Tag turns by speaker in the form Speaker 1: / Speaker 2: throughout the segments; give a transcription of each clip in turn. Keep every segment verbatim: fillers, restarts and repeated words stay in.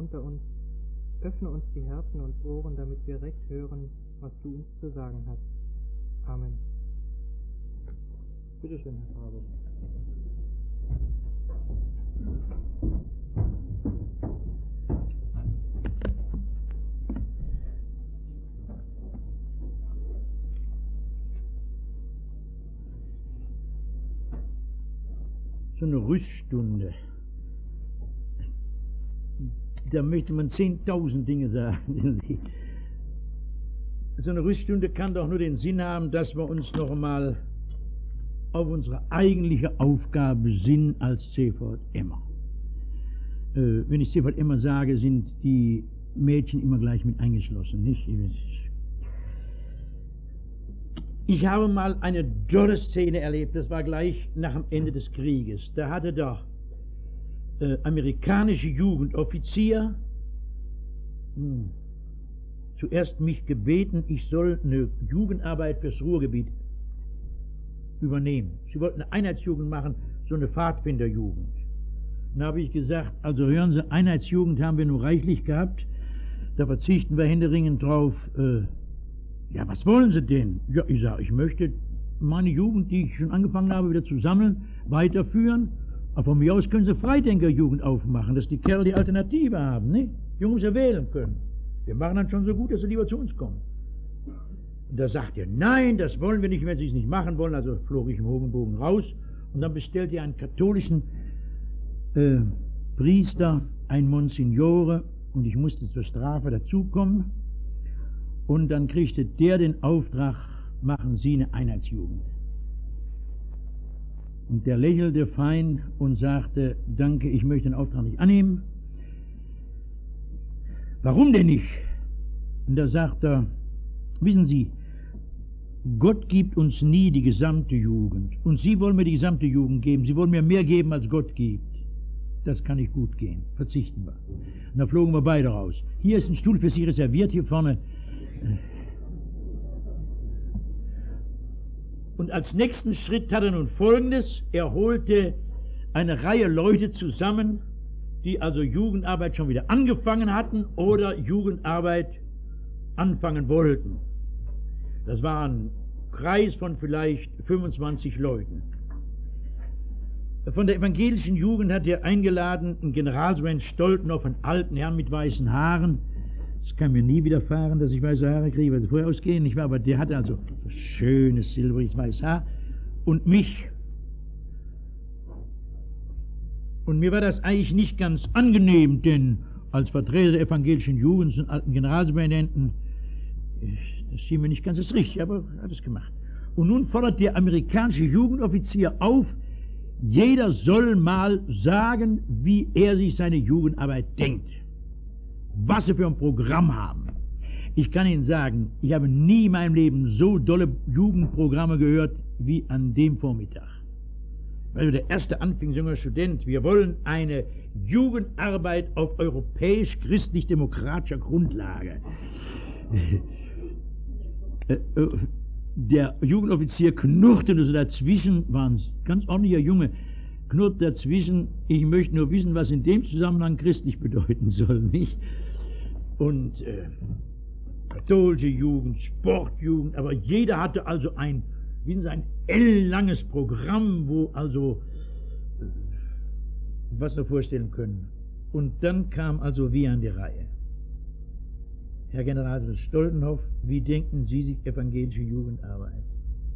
Speaker 1: unter uns. Öffne uns die Herzen und Ohren, damit wir recht hören, was du uns zu sagen hast. Amen. Bitte schön, Herr Pfarrer.
Speaker 2: So eine Rüststunde. Da möchte man zehntausend Dinge sagen. So eine Rüststunde kann doch nur den Sinn haben, dass wir uns noch einmal auf unsere eigentliche Aufgabe besinnen als C V Emmer. Äh, wenn ich C V Emmer sage, sind die Mädchen immer gleich mit eingeschlossen, nicht? Ich habe mal eine dolle Szene erlebt, das war gleich nach dem Ende des Krieges. Da hatte der äh, amerikanische Jugendoffizier hm, zuerst mich gebeten, ich soll eine Jugendarbeit fürs Ruhrgebiet übernehmen. Sie wollten eine Einheitsjugend machen, so eine Pfadfinderjugend. Dann habe ich gesagt, also hören Sie, Einheitsjugend haben wir nur reichlich gehabt, da verzichten wir händeringend drauf. Äh, ja, was wollen Sie denn? Ja, ich sage, ich möchte meine Jugend, die ich schon angefangen habe, wieder zu sammeln, weiterführen. Aber von mir aus können Sie Freidenkerjugend aufmachen, dass die Kerle die Alternative haben, ne? Jungs ja wählen können. Wir machen dann schon so gut, dass sie lieber zu uns kommen. Und da sagt er, nein, das wollen wir nicht, wenn Sie es nicht machen wollen. Also flog ich im Hogenbogen raus und dann bestellte er einen katholischen äh, Priester, ein Monsignore, und ich musste zur Strafe dazukommen. Und dann kriegte der den Auftrag, machen Sie eine Einheitsjugend. Und der lächelte fein und sagte, danke, ich möchte den Auftrag nicht annehmen. Warum denn nicht? Und da sagt er, wissen Sie, Gott gibt uns nie die gesamte Jugend. Und Sie wollen mir die gesamte Jugend geben. Sie wollen mir mehr geben, als Gott gibt. Das kann nicht gut gehen. Verzichten wir. Und da flogen wir beide raus. Hier ist ein Stuhl für Sie reserviert, hier vorne. Und als nächsten Schritt hat er nun Folgendes. Er holte eine Reihe Leute zusammen, die also Jugendarbeit schon wieder angefangen hatten oder Jugendarbeit anfangen wollten. Das war ein Kreis von vielleicht fünfundzwanzig Leuten. Von der evangelischen Jugend hat er eingeladen einen Generalsmann Stoltenhoff, einen alten Herrn mit weißen Haaren. Es kann mir nie widerfahren, dass ich weiße Haare kriege, weil sie vorher ausgehen, nicht wahr? Aber der hatte also so schönes, silbriges, weißes Haar. Und mich. Und mir war das eigentlich nicht ganz angenehm, denn als Vertreter der evangelischen Jugend, den alten Generalsuperintendenten, das schien mir nicht ganz das Richtige, aber er hat es gemacht. Und nun fordert der amerikanische Jugendoffizier auf, jeder soll mal sagen, wie er sich seine Jugendarbeit denkt. Was sie für ein Programm haben. Ich kann Ihnen sagen, ich habe nie in meinem Leben so dolle Jugendprogramme gehört wie an dem Vormittag. Also der erste anfing, junger Student, wir wollen eine Jugendarbeit auf europäisch-christlich-demokratischer Grundlage. Der Jugendoffizier knurrte so dazwischen, war ein ganz ordentlicher Junge, knurrt dazwischen, ich möchte nur wissen, was in dem Zusammenhang christlich bedeuten soll, nicht? Und äh, katholische Jugend, Sportjugend, aber jeder hatte also ein, wie ein ellenlanges Programm, wo also, äh, was wir vorstellen können. Und dann kam also wir an die Reihe. Herr Generalsmann Stoltenhoff, wie denken Sie sich evangelische Jugendarbeit?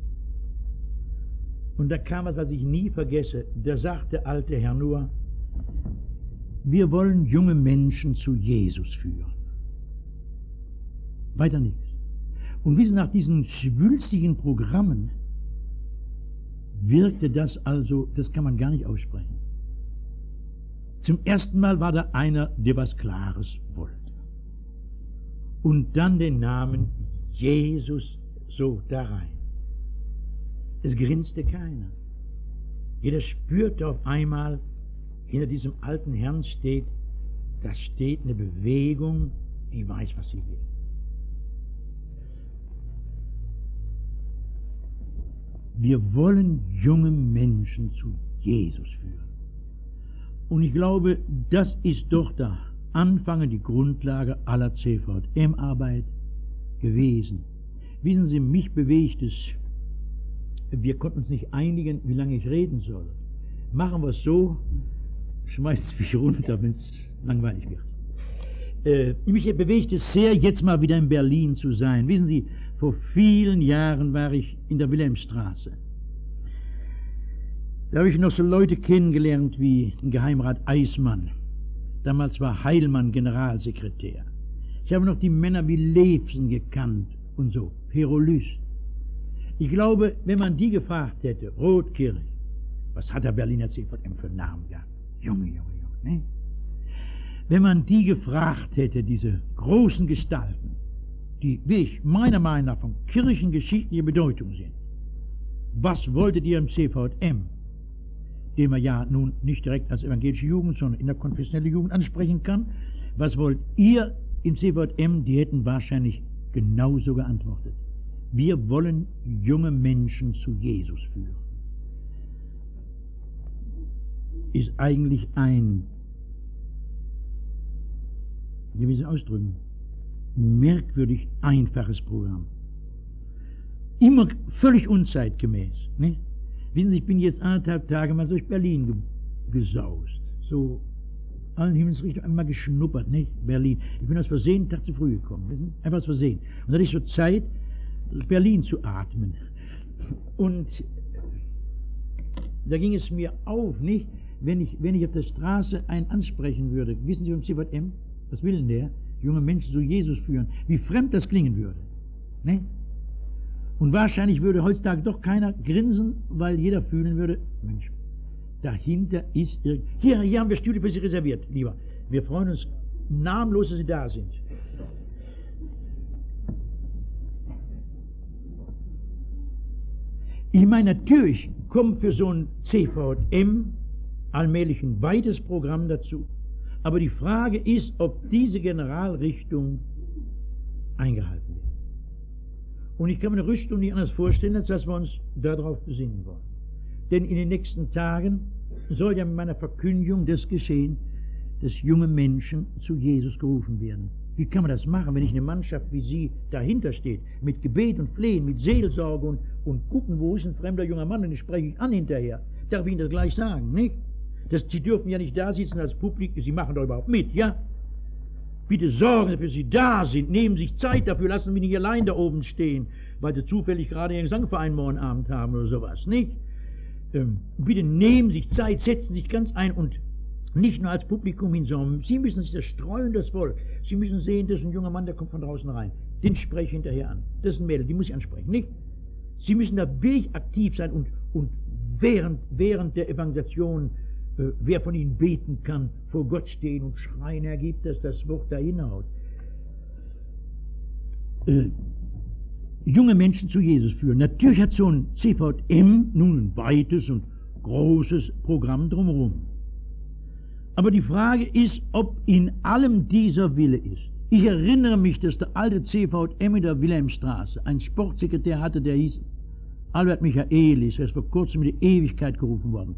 Speaker 2: Und da kam was, was ich nie vergesse. Da sagte alte Herr nur, wir wollen junge Menschen zu Jesus führen. Weiter nichts. Und wissen, nach diesen schwülstigen Programmen wirkte das also, das kann man gar nicht aussprechen. Zum ersten Mal war da einer, der was Klares wollte. Und dann den Namen Jesus so da rein. Es grinste keiner. Jeder spürte auf einmal, hinter diesem alten Herrn steht, da steht eine Bewegung, die weiß, was sie will. Wir wollen junge Menschen zu Jesus führen. Und ich glaube, das ist doch der Anfang die Grundlage aller C V M-Arbeit gewesen. Wissen Sie, mich bewegt es, wir konnten uns nicht einigen, wie lange ich reden soll. Machen wir es so, schmeißt es mich runter, wenn es langweilig wird. Äh, mich bewegt es sehr, jetzt mal wieder in Berlin zu sein. Wissen Sie, vor vielen Jahren war ich in der Wilhelmstraße. Da habe ich noch so Leute kennengelernt wie den Geheimrat Eismann. Damals war Heilmann Generalsekretär. Ich habe noch die Männer wie Levsen gekannt und so, Perolys. Ich glaube, wenn man die gefragt hätte, Rotkirch, was hat der Berliner C V M für einen Namen gehabt? Junge, Junge, Junge, ne? Wenn man die gefragt hätte, diese großen Gestalten, die, wie ich meiner Meinung nach von kirchengeschichtlicher Bedeutung sind, was wolltet ihr im C V M, den man ja nun nicht direkt als evangelische Jugend, sondern in der konfessionellen Jugend ansprechen kann, was wollt ihr im C V M, die hätten wahrscheinlich genauso geantwortet. Wir wollen junge Menschen zu Jesus führen. Ist eigentlich ein, wie will ich es ausdrücken, merkwürdig einfaches Programm. Immer völlig unzeitgemäß. Nicht? Wissen Sie, ich bin jetzt anderthalb Tage mal durch Berlin ge gesaust. So allen Himmelsrichtungen einmal geschnuppert, nicht? Berlin. Ich bin aus Versehen einen Tag zu früh gekommen. Wissen? Einfach aus Versehen. Und da hatte ich so Zeit, Berlin zu atmen. Und da ging es mir auf, nicht? Wenn ich, wenn ich auf der Straße einen ansprechen würde, wissen Sie vom C V M? Was will denn der? Junge Menschen zu Jesus führen. Wie fremd das klingen würde. Ne? Und wahrscheinlich würde heutzutage doch keiner grinsen, weil jeder fühlen würde, Mensch, dahinter ist irgend... Hier, hier haben wir Stühle für Sie reserviert, lieber. Wir freuen uns namenlos, dass Sie da sind. Ich meine, natürlich kommt für so ein C V M allmählich ein weites Programm dazu. Aber die Frage ist, ob diese Generalrichtung eingehalten wird. Und ich kann mir eine Richtung nicht anders vorstellen, als dass wir uns darauf besinnen wollen. Denn in den nächsten Tagen soll ja mit meiner Verkündigung das geschehen, dass junge Menschen zu Jesus gerufen werden. Wie kann man das machen, wenn ich eine Mannschaft wie Sie dahinter steht, mit Gebet und Flehen, mit Seelsorge und, und gucken, wo ist ein fremder junger Mann, und den spreche ich an hinterher. Darf ich Ihnen das gleich sagen, nicht? Das, Sie dürfen ja nicht da sitzen als Publikum, Sie machen doch überhaupt mit, ja? Bitte sorgen Sie dafür, dass Sie da sind, nehmen sich Zeit dafür, lassen mich nicht allein da oben stehen, weil Sie zufällig gerade Ihren Gesangverein morgen Abend haben oder sowas, nicht? Ähm, bitte nehmen Sie sich Zeit, setzen Sie sich ganz ein und nicht nur als Publikum hin, sondern Sie müssen sich das streuen, das Volk. Sie müssen sehen, das ist ein junger Mann, der kommt von draußen rein. Den spreche ich hinterher an. Das ist ein Mädel, die muss ich ansprechen, nicht? Sie müssen da wirklich aktiv sein und, und während, während der Evangelisation, äh, wer von Ihnen beten kann, vor Gott stehen und schreien, Herr, gibt, dass das Wort da hinhaut. Äh, junge Menschen zu Jesus führen. Natürlich hat so ein C V M nun ein weites und großes Programm drumherum. Aber die Frage ist, ob in allem dieser Wille ist. Ich erinnere mich, dass der alte C V M in der Wilhelmstraße einen Sportsekretär hatte, der hieß Albert Michaelis, er ist vor kurzem in die Ewigkeit gerufen worden.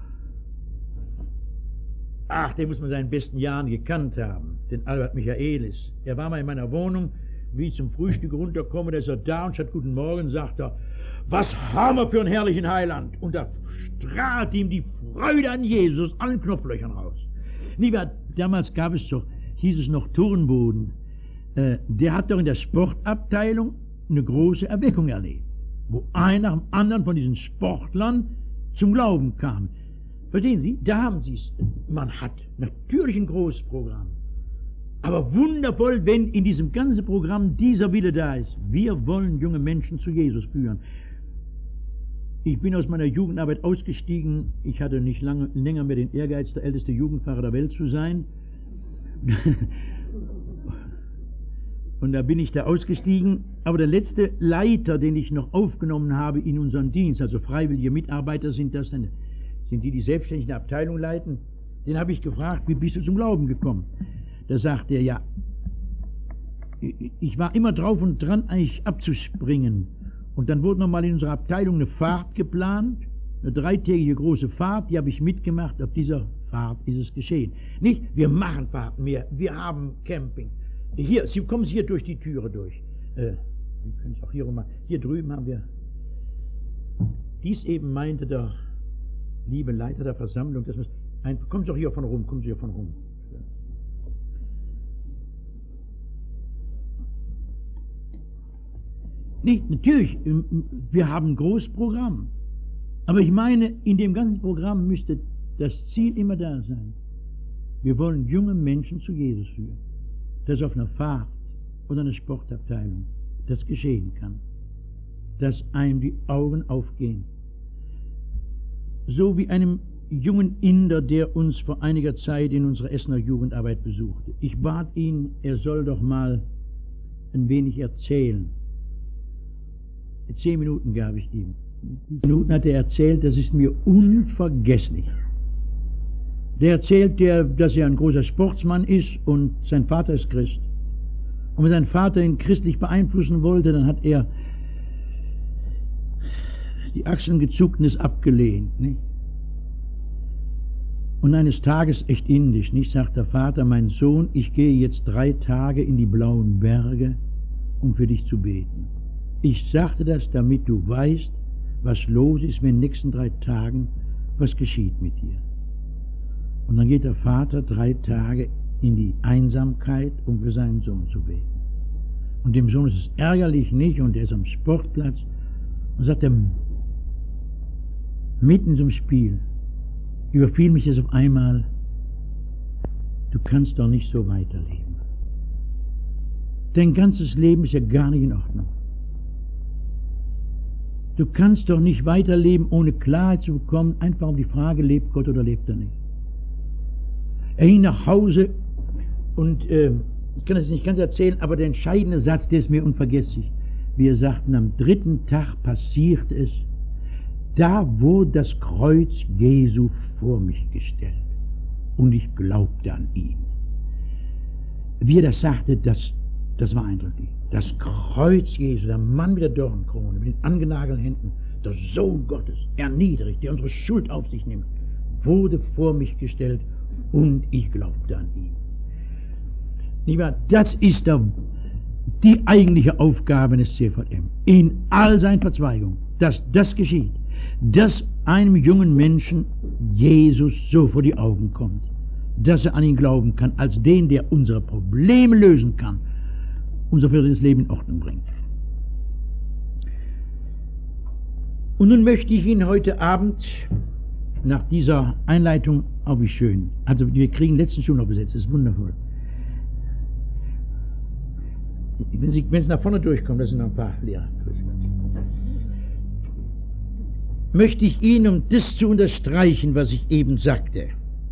Speaker 2: Ach, den muss man seinen besten Jahren gekannt haben, den Albert Michaelis. Er war mal in meiner Wohnung, wie ich zum Frühstück runterkomme, da ist er da und statt Guten Morgen sagt er, was haben wir für einen herrlichen Heiland? Und da strahlt ihm die Freude an Jesus aus allen Knopflöchern raus. Lieber, damals gab es doch, hieß es noch Turnboden, äh, der hat doch in der Sportabteilung eine große Erweckung erlebt, wo einer nach dem anderen von diesen Sportlern zum Glauben kam. Verstehen Sie, da haben Sie es. Man hat natürlich ein großes Programm, aber wundervoll, wenn in diesem ganzen Programm dieser Wille da ist. Wir wollen junge Menschen zu Jesus führen. Ich bin aus meiner Jugendarbeit ausgestiegen. Ich hatte nicht lange, länger mehr den Ehrgeiz, der älteste Jugendpfarrer der Welt zu sein. Und da bin ich da ausgestiegen. Aber der letzte Leiter, den ich noch aufgenommen habe in unseren Dienst, also freiwillige Mitarbeiter sind das, sind die, die selbstständig eine Abteilung leiten, den habe ich gefragt, wie bist du zum Glauben gekommen? Da sagt er, ja, ich war immer drauf und dran, eigentlich abzuspringen. Und dann wurde nochmal in unserer Abteilung eine Fahrt geplant, eine dreitägige große Fahrt, die habe ich mitgemacht. Auf dieser Fahrt ist es geschehen. Nicht, wir machen Fahrten mehr, wir haben Camping. Hier, Sie kommen hier durch die Türe durch. Äh, wir können es auch hier rum machen. Hier drüben haben wir. Dies eben meinte der liebe Leiter der Versammlung, dass man ein, kommen Sie doch hier von rum, kommen Sie hier von rum. Nicht, natürlich, wir haben ein großes Programm. Aber ich meine, in dem ganzen Programm müsste das Ziel immer da sein. Wir wollen junge Menschen zu Jesus führen. Dass auf einer Fahrt oder einer Sportabteilung das geschehen kann. Dass einem die Augen aufgehen. So wie einem jungen Inder, der uns vor einiger Zeit in unserer Essener Jugendarbeit besuchte. Ich bat ihn, er soll doch mal ein wenig erzählen. Zehn Minuten gab ich ihm. Minuten hat er erzählt, das ist mir unvergesslich. Der erzählt, der, dass er ein großer Sportsmann ist und sein Vater ist Christ. Und wenn sein Vater ihn christlich beeinflussen wollte, dann hat er die Achseln gezuckt und es abgelehnt. Nicht? Und eines Tages, echt indisch, nicht, sagt der Vater, mein Sohn, ich gehe jetzt drei Tage in die blauen Berge, um für dich zu beten. Ich sagte das, damit du weißt, was los ist, wenn in den nächsten drei Tagen was geschieht mit dir. Und dann geht der Vater drei Tage in die Einsamkeit, um für seinen Sohn zu beten. Und dem Sohn ist es ärgerlich nicht, und er ist am Sportplatz, und sagt er, mitten in so einem Spiel, überfiel mich das auf einmal, du kannst doch nicht so weiterleben. Dein ganzes Leben ist ja gar nicht in Ordnung. Du kannst doch nicht weiterleben, ohne Klarheit zu bekommen, einfach um die Frage, lebt Gott oder lebt er nicht. Er ging nach Hause und, äh, ich kann das nicht ganz erzählen, aber der entscheidende Satz, der ist mir unvergesslich. Wir sagten, am dritten Tag passiert es, da wurde das Kreuz Jesu vor mich gestellt und ich glaubte an ihn. Wie er das sagte, das, das war eindrücklich. Das Kreuz Jesu, der Mann mit der Dornenkrone, mit den angenagelten Händen, der Sohn Gottes, erniedrigt, der unsere Schuld auf sich nimmt, wurde vor mich gestellt und ich glaubte an ihn. Nicht wahr? Das ist der, die eigentliche Aufgabe des C V M, in all seinen Verzweigungen, dass das geschieht, dass einem jungen Menschen Jesus so vor die Augen kommt, dass er an ihn glauben kann, als den, der unsere Probleme lösen kann, unser viertes Leben in Ordnung bringt. Und nun möchte ich Ihnen heute Abend, nach dieser Einleitung, oh wie schön, also wir kriegen letzten Schuh noch besetzt, das ist wundervoll. Wenn Sie, wenn Sie nach vorne durchkommen, das sind noch ein paar Lehrer. Möchte ich Ihnen, um das zu unterstreichen, was ich eben sagte,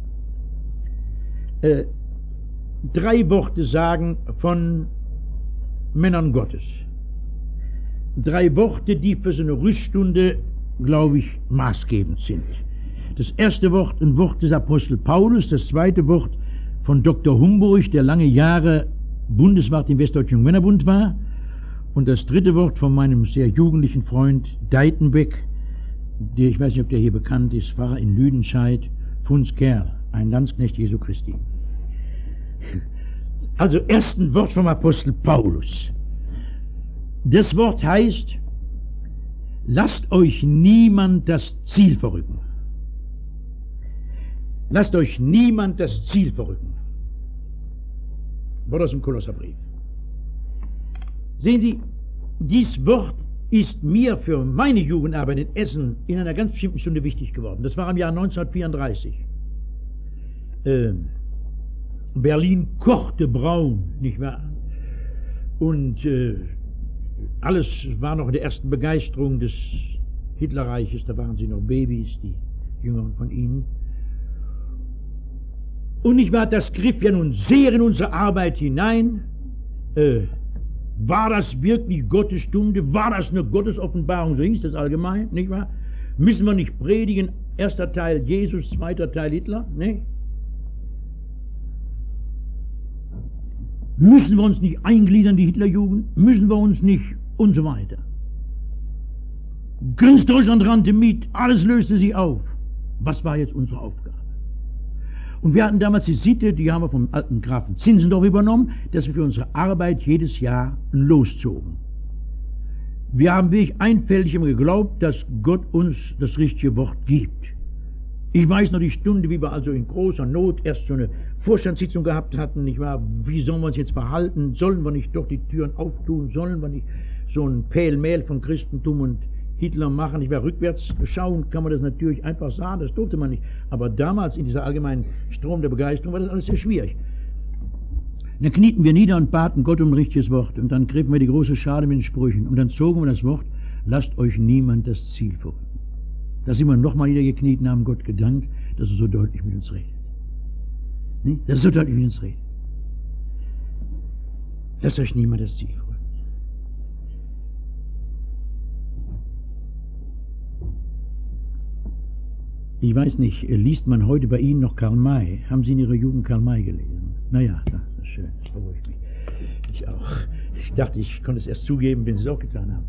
Speaker 2: äh, drei Worte sagen von Männern Gottes. Drei Worte, die für so eine Rüststunde, glaube ich, maßgebend sind. Das erste Wort, ein Wort des Apostel Paulus, das zweite Wort von Doktor Humburg, der lange Jahre Bundeswart im Westdeutschen Männerbund war, und das dritte Wort von meinem sehr jugendlichen Freund Deitenbeck, der, ich weiß nicht, ob der hier bekannt ist, Pfarrer in Lüdenscheid, Funz Kerl, ein Landsknecht Jesu Christi. Also erst ein Wort vom Apostel Paulus. Das Wort heißt, lasst euch niemand das Ziel verrücken. Lasst euch niemand das Ziel verrücken. Wort aus dem Kolosserbrief. Sehen Sie, dieses Wort ist mir für meine Jugendarbeit in Essen in einer ganz bestimmten Stunde wichtig geworden. Das war im Jahr neunzehnhundertvierunddreißig. Ähm, Berlin kochte braun, nicht wahr? Und äh, alles war noch in der ersten Begeisterung des Hitlerreiches, da waren sie noch Babys, die Jüngeren von ihnen. Und nicht wahr, das griff ja nun sehr in unsere Arbeit hinein. Äh, war das wirklich Gottes Stunde? War das eine Gottesoffenbarung? So hieß das allgemein, nicht wahr? Müssen wir nicht predigen, erster Teil Jesus, zweiter Teil Hitler, nicht? Müssen wir uns nicht eingliedern, die Hitlerjugend? Müssen wir uns nicht? Und so weiter. Ganz Deutschland rannte mit, alles löste sich auf. Was war jetzt unsere Aufgabe? Und wir hatten damals die Sitte, die haben wir vom alten Grafen Zinzendorf übernommen, dass wir für unsere Arbeit jedes Jahr loszogen. Wir haben wirklich einfältig immer geglaubt, dass Gott uns das richtige Wort gibt. Ich weiß noch die Stunde, wie wir also in großer Not erst so eine Vorstandssitzung gehabt hatten, nicht wahr? Wie sollen wir uns jetzt verhalten? Sollen wir nicht doch die Türen auftun? Sollen wir nicht so ein Pellmehl von Christentum und Hitler machen? Ich war rückwärts schauen, kann man das natürlich einfach sagen, das durfte man nicht. Aber damals in dieser allgemeinen Strom der Begeisterung war das alles sehr schwierig. Dann knieten wir nieder und baten Gott um ein richtiges Wort. Und dann griffen wir die große Schale mit den Sprüchen. Und dann zogen wir das Wort, lasst euch niemand das Ziel verrücken. Da sind wir nochmal niedergekniet und haben Gott gedankt, dass er so deutlich mit uns redet. Nicht? Dass er so deutlich mit uns redet. Lasst euch niemand das Ziel verrücken. Ich weiß nicht, liest man heute bei Ihnen noch Karl May? Haben Sie in Ihrer Jugend Karl May gelesen? Naja, das ist schön, das beruhigt mich. Ich auch. Ich dachte, ich konnte es erst zugeben, wenn Sie es auch getan haben.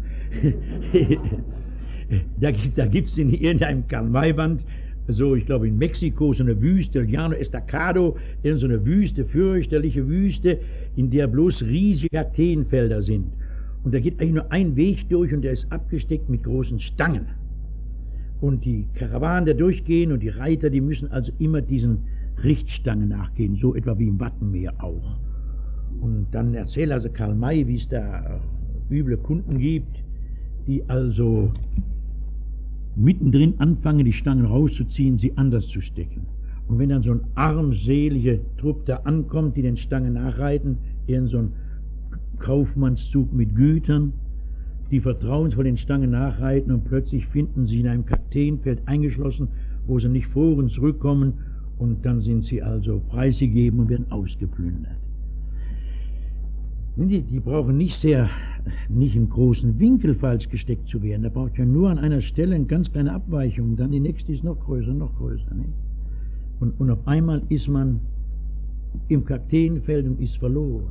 Speaker 2: Da gibt da gibt's in irgendeinem Karl-May-Band, so ich glaube in Mexiko, so eine Wüste, Llano Estacado, in so eine Wüste, fürchterliche Wüste, in der bloß riesige Kakteenfelder sind. Und da geht eigentlich nur ein Weg durch und der ist abgesteckt mit großen Stangen. Und die Karawanen, die da durchgehen und die Reiter, die müssen also immer diesen Richtstangen nachgehen, so etwa wie im Wattenmeer auch. Und dann erzählt also Karl May, wie es da üble Kunden gibt, die also mittendrin anfangen, die Stangen rauszuziehen, sie anders zu stecken. Und wenn dann so ein armselige Trupp da ankommt, die den Stangen nachreiten, in so ein Kaufmannszug mit Gütern, die vertrauensvoll den Stangen nachreiten und plötzlich finden sie in einem Kakteenfeld eingeschlossen, wo sie nicht vor und zurückkommen und dann sind sie also preisgegeben und werden ausgeplündert. Die, die brauchen nicht sehr, nicht im großen Winkel falsch gesteckt zu werden. Da braucht ja nur an einer Stelle eine ganz kleine Abweichung, dann die nächste ist noch größer, noch größer. Nicht? Und, und auf einmal ist man im Kakteenfeld und ist verloren.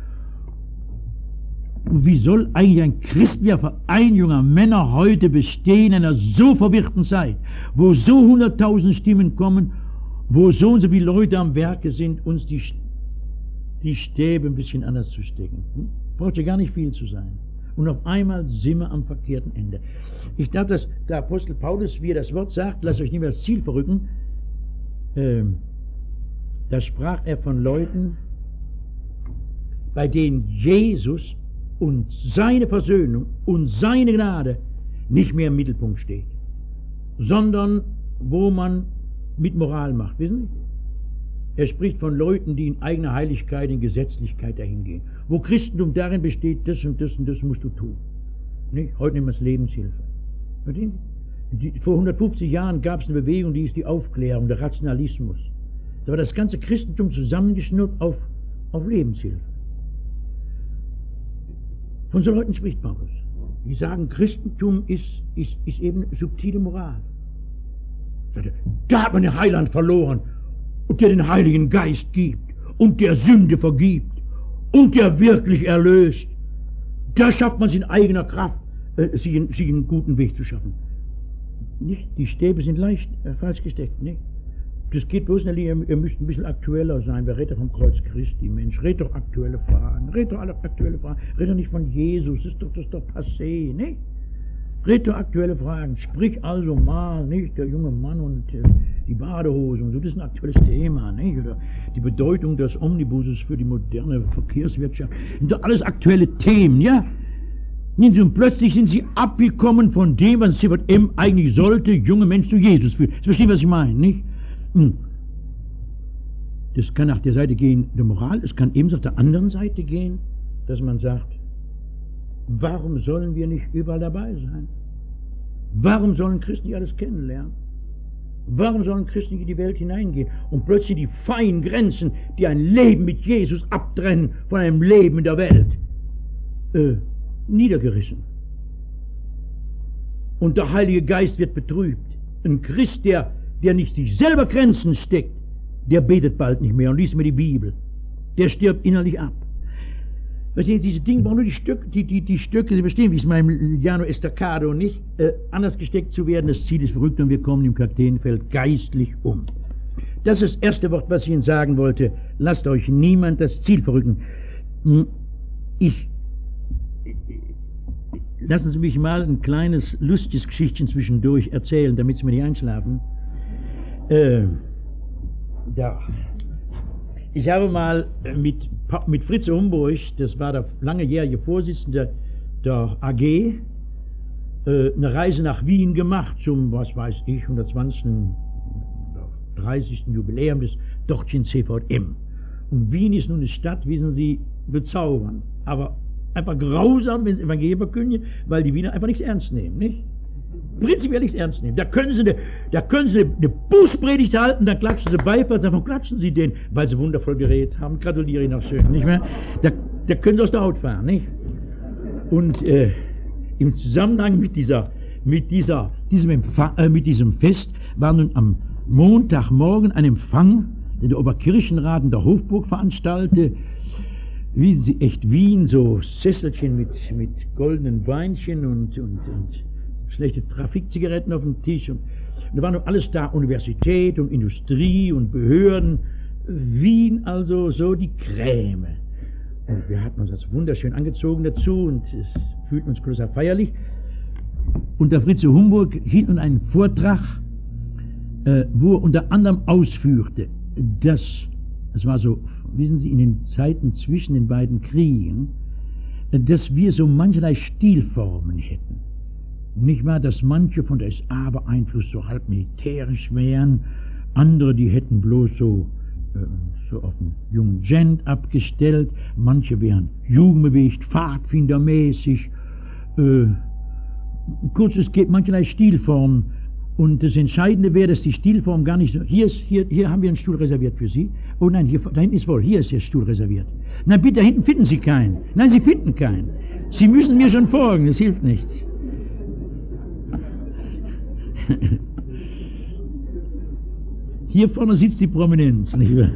Speaker 2: Und wie soll eigentlich ein christlicher Verein junger Männer heute bestehen in einer so verwirrten Zeit, wo so hunderttausend Stimmen kommen, wo so und so viele Leute am Werke sind, uns die die Stäbe ein bisschen anders zu stecken. Hm? Braucht ja gar nicht viel zu sein. Und auf einmal sind wir am verkehrten Ende. Ich glaube, dass der Apostel Paulus, wie er das Wort sagt, lasst euch nicht mehr das Ziel verrücken, ähm, da sprach er von Leuten, bei denen Jesus und seine Versöhnung und seine Gnade nicht mehr im Mittelpunkt steht, sondern wo man mit Moral macht, wissen Sie? Er spricht von Leuten, die in eigener Heiligkeit, in Gesetzlichkeit dahingehen. Wo Christentum darin besteht, das und das und das musst du tun. Nicht? Heute nehmen wir es Lebenshilfe. Verstehen Sie? Die, vor hundertfünfzig Jahren gab es eine Bewegung, die ist die Aufklärung, der Rationalismus. Da war das ganze Christentum zusammengeschnürt auf, auf Lebenshilfe. Von so Leuten spricht Paulus. Die sagen, Christentum ist, ist, ist eben subtile Moral. Da hat man den Heiland verloren. Und der den Heiligen Geist gibt und der Sünde vergibt und der wirklich erlöst, da schafft man es in eigener Kraft, äh, sich, in, sich einen guten Weg zu schaffen. Nicht? Die Stäbe sind leicht äh, falsch gesteckt. Nicht? Das geht bloß nicht, ihr, ihr müsst ein bisschen aktueller sein. Wer redet doch vom Kreuz Christi, Mensch? Redet doch aktuelle Fragen. Redet doch alle aktuelle Fragen. Redet doch nicht von Jesus, das ist doch, das ist doch passé. Nicht? Red doch aktuelle Fragen, sprich also mal, nicht, der junge Mann und äh, die Badehose und so, das ist ein aktuelles Thema, nicht, oder die Bedeutung des Omnibuses für die moderne Verkehrswirtschaft, das sind doch alles aktuelle Themen, ja? Und plötzlich sind sie abgekommen von dem, was C V M eigentlich sollte, junge Menschen zu Jesus führen. Sie verstehen, was ich meine, nicht? Das kann nach der Seite gehen der Moral, es kann ebenso auf der anderen Seite gehen, dass man sagt, warum sollen wir nicht überall dabei sein? Warum sollen Christen nicht alles kennenlernen? Warum sollen Christen nicht in die Welt hineingehen und plötzlich die feinen Grenzen, die ein Leben mit Jesus abtrennen von einem Leben in der Welt, äh, niedergerissen? Und der Heilige Geist wird betrübt. Ein Christ, der, der nicht sich selber Grenzen steckt, der betet bald nicht mehr und liest mir die Bibel. Der stirbt innerlich ab. Verstehen Sie, diese Dinge brauchen nur die Stöcke, die, die, die Stöcke, Sie verstehen, wie es meinem Llano Estacado nicht, äh, anders gesteckt zu werden. Das Ziel ist verrückt und wir kommen im Kakteenfeld geistlich um. Das ist das erste Wort, was ich Ihnen sagen wollte. Lasst euch niemand das Ziel verrücken. Ich... Lassen Sie mich mal ein kleines, lustiges Geschichtchen zwischendurch erzählen, damit Sie mir nicht einschlafen. Äh, da. Ich habe mal mit, mit Fritz Humburg, das war der langjährige Vorsitzende der A G, äh, eine Reise nach Wien gemacht zum, was weiß ich, hundertzwanzigsten dreißigsten Jubiläum des Dortchen C V M. Und Wien ist nun eine Stadt, wissen Sie, bezaubernd, aber einfach grausam, wenn Sie Evangelium verkündigen, weil die Wiener einfach nichts ernst nehmen, nicht? Prinzipiell nichts ernst nehmen. Da können Sie eine, da können Sie eine Bußpredigt halten, dann klatschen Sie Beifall, davon klatschen Sie den, weil Sie wundervoll geredet haben, gratuliere Ihnen auch schön, nicht mehr? Da, da können Sie aus der Haut fahren, nicht? Und äh, im Zusammenhang mit dieser, mit dieser, diesem Empfang, äh, mit diesem Fest war nun am Montagmorgen ein Empfang, den der Oberkirchenrat in der Hofburg veranstaltete. Wie Sie echt Wien, so Sesselchen mit, mit goldenen Weinchen und, und, und schlechte Trafikzigaretten auf dem Tisch. Und, und da war nun alles da, Universität und Industrie und Behörden. Wien also so die Kräme. Und wir hatten uns also wunderschön angezogen dazu und es fühlten uns kolossal feierlich. Und der Fritze Humburg hielt nun einen Vortrag, äh, wo er unter anderem ausführte, dass, das war so, wissen Sie, in den Zeiten zwischen den beiden Kriegen, äh, dass wir so mancherlei Stilformen hätten. Nicht wahr, dass manche von der S A beeinflusst so halb militärisch wären, andere, die hätten bloß so, äh, so auf den jungen Gent abgestellt, manche wären jugendbewegt, pfadfindermäßig, äh, kurz, es gibt mancherlei Stilformen. Und das Entscheidende wäre, dass die Stilform gar nicht so... Hier, ist, hier, hier haben wir einen Stuhl reserviert für Sie. Oh nein, hier, da hinten ist wohl, hier ist der Stuhl reserviert. Nein, bitte, da hinten finden Sie keinen. Nein, Sie finden keinen. Sie müssen mir schon folgen, das hilft nichts. Hier vorne sitzt die Prominenz, nicht wahr?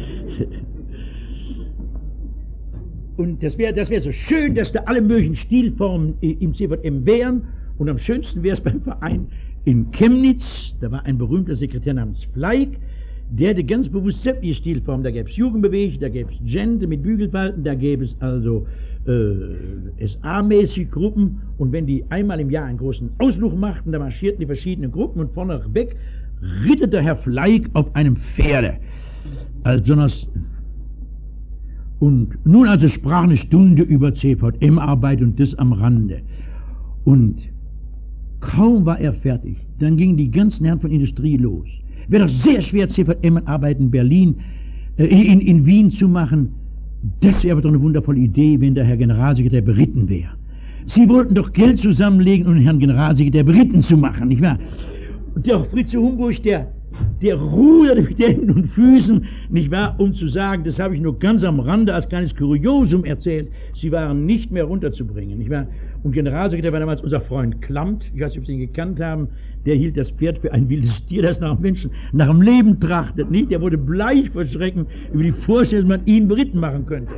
Speaker 2: Und das wäre das wär so schön, dass da alle möglichen Stilformen im C V M wären. Und am schönsten wäre es beim Verein in Chemnitz. Da war ein berühmter Sekretär namens Fleig, der hatte ganz bewusst sämtliche Stilformen. Da gäbe es Jugendbewegt, da gäbe es Gente mit Bügelfalten, da gäbe es also äh, S A-mäßige Gruppen. Und wenn die einmal im Jahr einen großen Ausflug machten, da marschierten die verschiedenen Gruppen und vorne weg rittete Herr Fleig auf einem Pferde. Also das und nun also sprach eine Stunde über C V M-Arbeit und das am Rande. Und kaum war er fertig, dann gingen die ganzen Herren von Industrie los. Wäre doch sehr schwer, C V M-Arbeit in Berlin, äh, in, in Wien zu machen. Das wäre aber doch eine wundervolle Idee, wenn der Herr Generalsekretär beritten wäre. Sie wollten doch Geld zusammenlegen, um den Herrn Generalsekretär beritten zu machen, nicht wahr? Und der Fritze Humburg, der, der ruderte mit Händen und Füßen, nicht wahr, um zu sagen, das habe ich nur ganz am Rande als kleines Kuriosum erzählt. Sie waren nicht mehr runterzubringen, nicht wahr? Und Generalsekretär war damals unser Freund Klamt, ich weiß nicht, ob Sie ihn gekannt haben, der hielt das Pferd für ein wildes Tier, das nach dem Menschen, nach dem Leben trachtet, nicht? Der wurde bleich vor Schrecken über die Vorstellung, dass man ihn beritten machen könnte.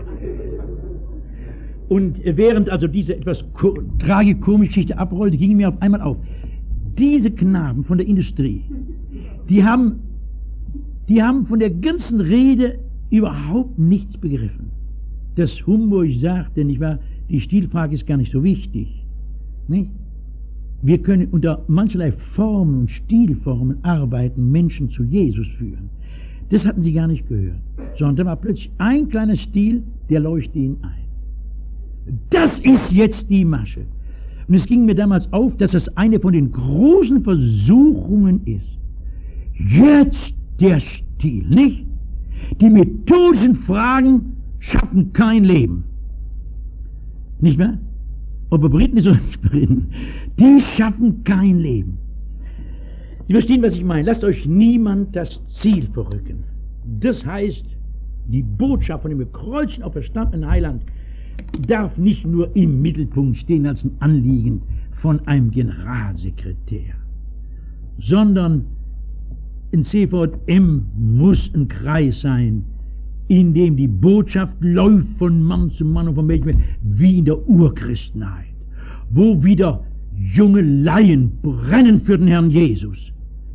Speaker 2: Und während also diese etwas tragikomische Geschichte abrollte, ging mir auf einmal auf, diese Knaben von der Industrie, die haben, die haben von der ganzen Rede überhaupt nichts begriffen. Dass Humburg sagte, nicht wahr, die Stilfrage ist gar nicht so wichtig. Nicht? Wir können unter mancherlei Formen und Stilformen arbeiten, Menschen zu Jesus führen. Das hatten sie gar nicht gehört. Sondern da war plötzlich ein kleiner Stil, der leuchtet ihnen ein. Das ist jetzt die Masche. Und es ging mir damals auf, dass das eine von den großen Versuchungen ist. Jetzt der Stil, nicht? Die methodischen Fragen schaffen kein Leben. Nicht wahr? Ob er beritten ist oder nicht beritten. Die schaffen kein Leben. Sie verstehen, was ich meine. Lasst euch niemand das Ziel verrücken. Das heißt, die Botschaft von dem gekreuzten, auferstandenen Heiland darf nicht nur im Mittelpunkt stehen als ein Anliegen von einem Generalsekretär, sondern ein C V M muss ein Kreis sein, in dem die Botschaft läuft von Mann zu Mann und von Mädchen, wie in der Urchristenheit, wo wieder junge Laien brennen für den Herrn Jesus.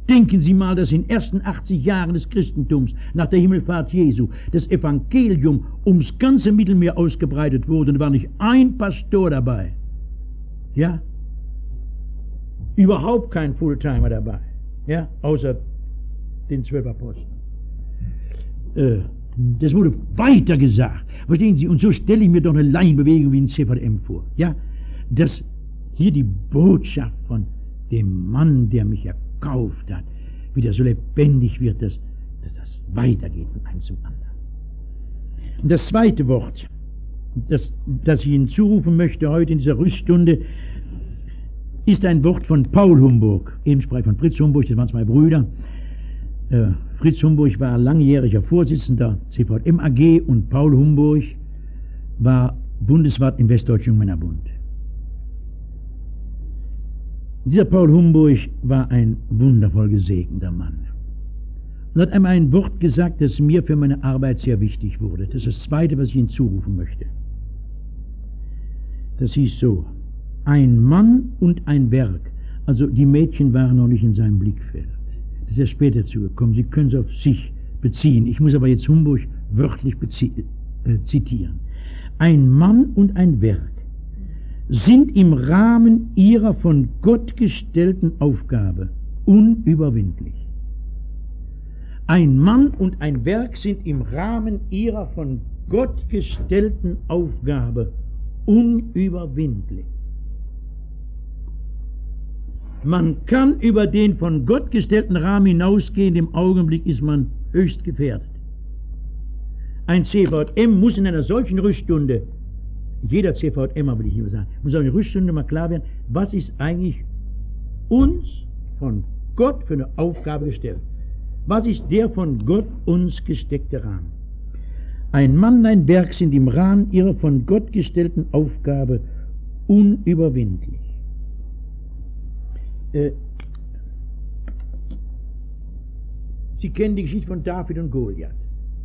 Speaker 2: Denken Sie mal, dass in den ersten achtzig Jahren des Christentums, nach der Himmelfahrt Jesu, das Evangelium ums ganze Mittelmeer ausgebreitet wurde und da war nicht ein Pastor dabei. Ja? Überhaupt kein Fulltimer dabei. Ja? Außer den zwölf Aposteln. Äh, das wurde weiter gesagt. Verstehen Sie? Und so stelle ich mir doch eine Laienbewegung wie ein C V M vor. Ja? Dass hier die Botschaft von dem Mann, der mich erkauft hat, wieder so lebendig wird, dass, dass das weitergeht von einem zum anderen. Und das zweite Wort, das, das ich Ihnen zurufen möchte heute in dieser Rüststunde, ist ein Wort von Paul Humburg. Eben sprach ich von Fritz Humburg, das waren zwei Brüder. Äh, Fritz Humburg war langjähriger Vorsitzender C V M A G und Paul Humburg war Bundeswart im Westdeutschen Männerbund. Dieser Paul Humburg war ein wundervoll gesegneter Mann und hat einmal ein Wort gesagt, das mir für meine Arbeit sehr wichtig wurde. Das ist das Zweite, was ich Ihnen zurufen möchte. Das hieß so: Ein Mann und ein Werk. Also die Mädchen waren noch nicht in seinem Blickfeld. Das ist ja später zugekommen. Sie können es auf sich beziehen. Ich muss aber jetzt Humburg wörtlich äh, zitieren. Ein Mann und ein Werk sind im Rahmen ihrer von Gott gestellten Aufgabe unüberwindlich. Ein Mann und ein Werk sind im Rahmen ihrer von Gott gestellten Aufgabe unüberwindlich. Man kann über den von Gott gestellten Rahmen hinausgehen, im Augenblick ist man höchst gefährdet. Ein C V M muss in einer solchen Rüststunde, jeder C V M, will ich hier sagen, muss in einer Rüststunde mal klar werden, was ist eigentlich uns von Gott für eine Aufgabe gestellt? Was ist der von Gott uns gesteckte Rahmen? Ein Mann, ein Werk sind im Rahmen ihrer von Gott gestellten Aufgabe unüberwindlich. Äh, Sie kennen die Geschichte von David und Goliath.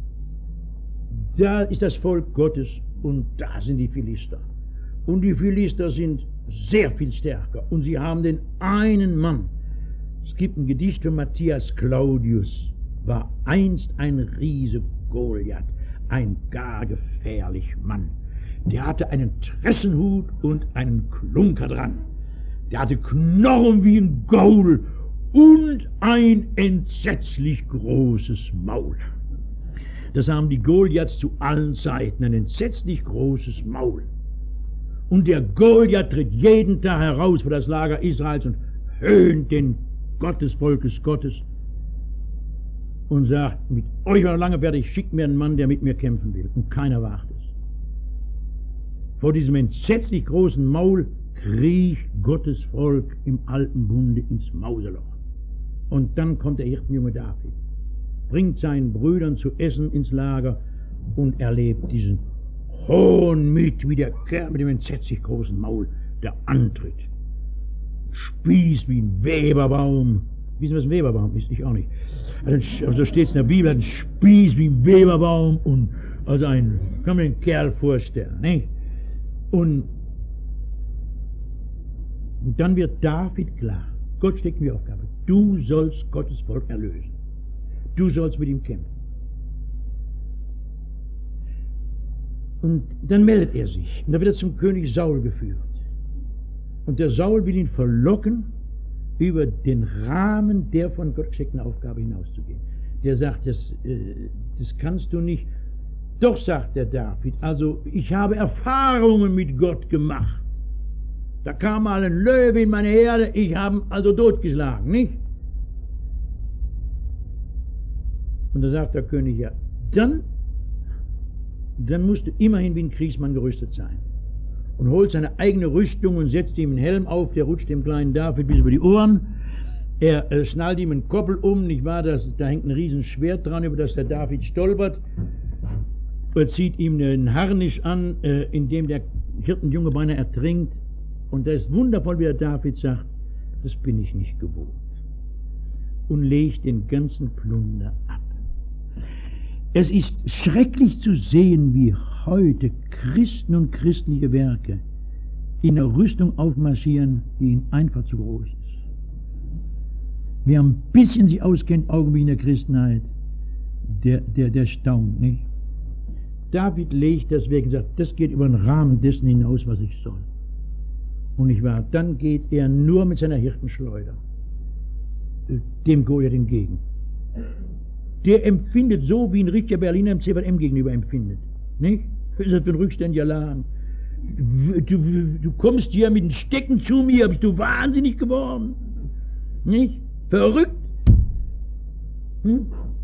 Speaker 2: Da ist das Volk Gottes und da sind die Philister. Und die Philister sind sehr viel stärker. Und sie haben den einen Mann. Es gibt ein Gedicht von Matthias Claudius, war einst ein Riese Goliath, ein gar gefährlich Mann. Der hatte einen Tressenhut und einen Klunker dran. Der hatte Knochen wie ein Gaul und ein entsetzlich großes Maul. Das haben die Goliaths zu allen Zeiten, ein entsetzlich großes Maul. Und der Goliath tritt jeden Tag heraus vor das Lager Israels und höhnt den Gott des Volkes Gottes und sagt, mit euch war lange fertig, schickt mir einen Mann, der mit mir kämpfen will. Und keiner wagt es. Vor diesem entsetzlich großen Maul kriecht Gottes Volk im alten Bunde ins Mauseloch. Und dann kommt der Hirtenjunge David, bringt seinen Brüdern zu essen ins Lager und erlebt diesen Hohn mit, wie der Kerl mit dem entsetzlich großen Maul, der antritt. Spieß wie ein Weberbaum. Wissen Sie, was ein Weberbaum ist? Ich auch nicht. Also, so steht es in der Bibel, ein Spieß wie ein Weberbaum und also ein, kann man den Kerl vorstellen, nicht? Und Und dann wird David klar, Gott steckt mir Aufgabe, du sollst Gottes Volk erlösen. Du sollst mit ihm kämpfen. Und dann meldet er sich, und da wird er zum König Saul geführt. Und der Saul will ihn verlocken, über den Rahmen der von Gott gesteckten Aufgabe hinauszugehen. Der sagt, das, äh, das kannst du nicht. Doch, sagt der David, also ich habe Erfahrungen mit Gott gemacht. Da kam mal ein Löwe in meine Herde, ich habe ihn also totgeschlagen, nicht? Und da sagt der König, ja, dann, dann musst du immerhin wie ein Kriegsmann gerüstet sein. Und holt seine eigene Rüstung und setzt ihm einen Helm auf, der rutscht dem kleinen David bis über die Ohren. Er äh, schnallt ihm einen Koppel um, nicht wahr, das, da hängt ein riesen Schwert dran, über das der David stolpert. Er zieht ihm einen Harnisch an, äh, in dem der Hirtenjunge beinahe ertrinkt. Und da ist wundervoll, wie der David sagt, das bin ich nicht gewohnt. Und legt den ganzen Plunder ab. Es ist schrecklich zu sehen, wie heute Christen und christliche Werke in einer Rüstung aufmarschieren, die ihnen einfach zu groß ist. wer ein bisschen sich auskennt, Augenblick in der Christenheit, der, der, der staunt, nicht? David legt das weg und sagt, das geht über den Rahmen dessen hinaus, was ich soll. Und nicht wahr, dann geht er nur mit seiner Hirtenschleuder dem Goliath entgegen. Der empfindet so, wie ein richtiger Berliner im C V M gegenüber empfindet. Nicht? Das ist für ein rückständiger Laden. Du, du, du kommst hier mit den Stecken zu mir, bist du wahnsinnig geworden? Nicht? Verrückt? Hm?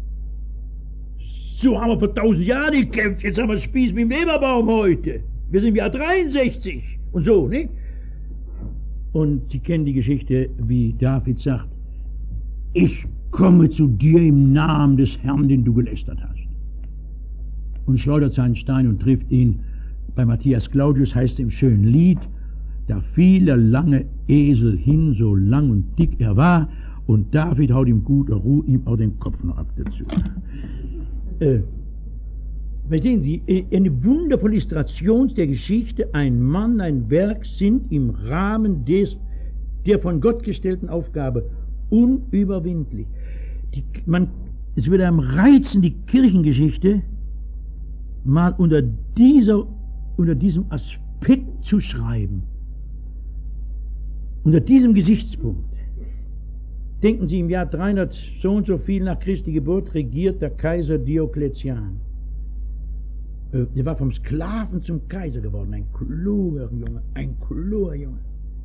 Speaker 2: So haben wir vor tausend Jahren gekämpft, jetzt haben wir Spieß mit dem Leberbaum heute. Wir sind im Jahr dreiundsechzig und so, nicht? Und Sie kennen die Geschichte, wie David sagt, ich komme zu dir im Namen des Herrn, den du gelästert hast. Und schleudert seinen Stein und trifft ihn. Bei Matthias Claudius heißt es im schönen Lied, da fiel der lange Esel hin, so lang und dick er war, und David haut ihm gut, er ruht ihm auch den Kopf noch ab dazu. Äh, verstehen Sie, eine wundervolle Illustration der Geschichte, ein Mann, ein Werk sind im Rahmen des, der von Gott gestellten Aufgabe unüberwindlich. Die, man, es würde einem reizen, die Kirchengeschichte mal unter, dieser, unter diesem Aspekt zu schreiben. Unter diesem Gesichtspunkt. Denken Sie, im Jahr dreihundert so und so viel nach Christi Geburt regiert der Kaiser Diokletian. Er war vom Sklaven zum Kaiser geworden, ein kluger Junge, ein kluger Junge.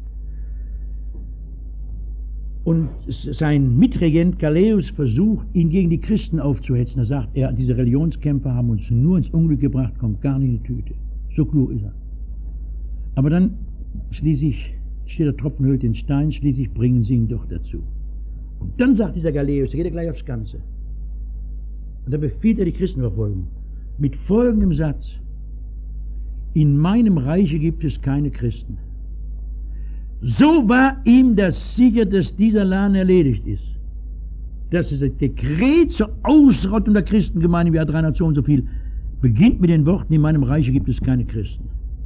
Speaker 2: Und sein Mitregent Galeus versucht, ihn gegen die Christen aufzuhetzen. Da sagt er, diese Religionskämpfer haben uns nur ins Unglück gebracht, kommt gar nicht in die Tüte. So klug ist er. Aber dann schließlich steht der Tropfen höhlt den Stein, schließlich bringen sie ihn doch dazu. Und dann sagt dieser Galeus, da geht er gleich aufs Ganze. Und dann befiehlt er die Christenverfolgung mit folgendem Satz: In meinem Reiche gibt es keine Christen. So war ihm das sicher, dass dieser Laden erledigt ist. Das ist das Dekret zur Ausrottung der Christengemeinde im Jahr dreihundert so und so viel, beginnt mit den Worten, in meinem Reiche gibt es keine Christen.